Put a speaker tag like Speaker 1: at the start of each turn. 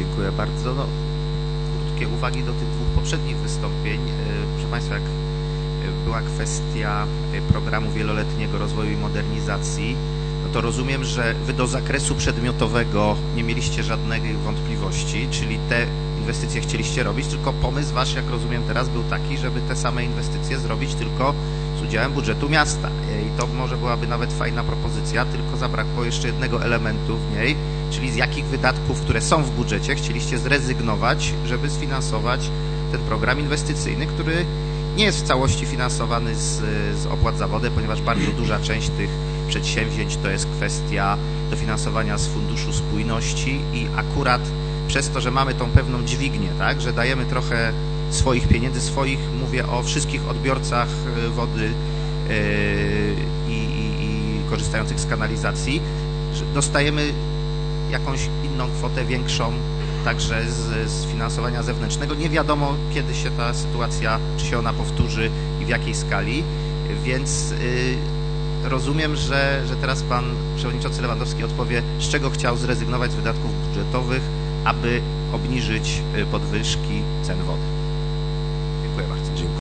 Speaker 1: Dziękuję bardzo. No, krótkie uwagi do tych dwóch poprzednich wystąpień. Proszę Państwa, jak była kwestia programu wieloletniego rozwoju i modernizacji, no to rozumiem, że Wy do zakresu przedmiotowego nie mieliście żadnej wątpliwości, czyli te inwestycje chcieliście robić, tylko pomysł Wasz, jak rozumiem teraz, był taki, żeby te same inwestycje zrobić tylko z udziałem budżetu miasta. I to może byłaby nawet fajna propozycja, tylko zabrakło jeszcze jednego elementu w niej, czyli z jakich wydatków, które są w budżecie, chcieliście zrezygnować, żeby sfinansować ten program inwestycyjny, który nie jest w całości finansowany z opłat za wodę, ponieważ bardzo duża część tych przedsięwzięć to jest kwestia dofinansowania z Funduszu Spójności i akurat przez to, że mamy tą pewną dźwignię, tak, że dajemy trochę swoich pieniędzy, mówię o wszystkich odbiorcach wody i korzystających z kanalizacji, że dostajemy jakąś inną kwotę większą także z finansowania zewnętrznego. Nie wiadomo, kiedy się ta sytuacja, czy się ona powtórzy i w jakiej skali, więc rozumiem, że teraz Pan Przewodniczący Lewandowski odpowie, z czego chciał zrezygnować z wydatków budżetowych, aby obniżyć podwyżki cen wody. Dziękuję bardzo.